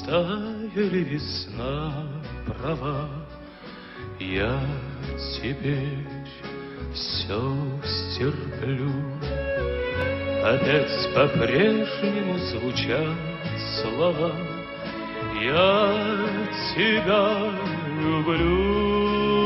Растаяли весна, права, я теперь все стерплю. Опять по-прежнему звучат слова: я тебя люблю.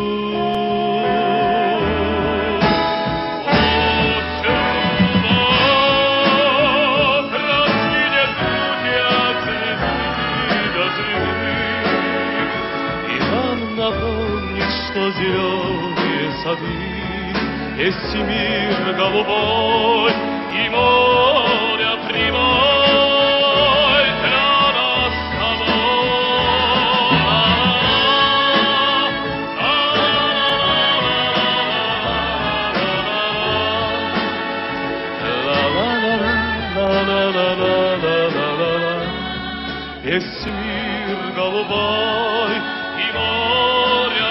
Что зеленые сады, есть мир голубой и море прямой для нас с тобой. Есть мир голубой и море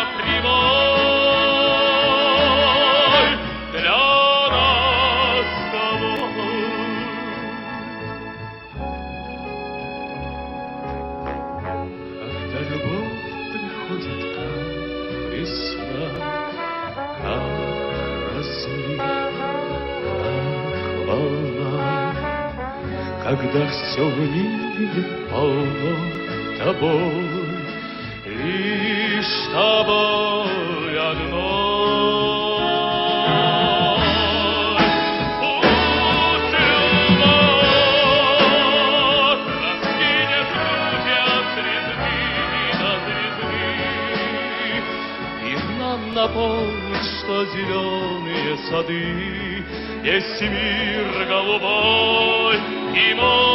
когда все в мире полно тобой, лишь тобой одной. Пусть вновь раскинет грудь от звезды до звезды, и нам напомнит, что зеленые сады есть мир голубой и мой.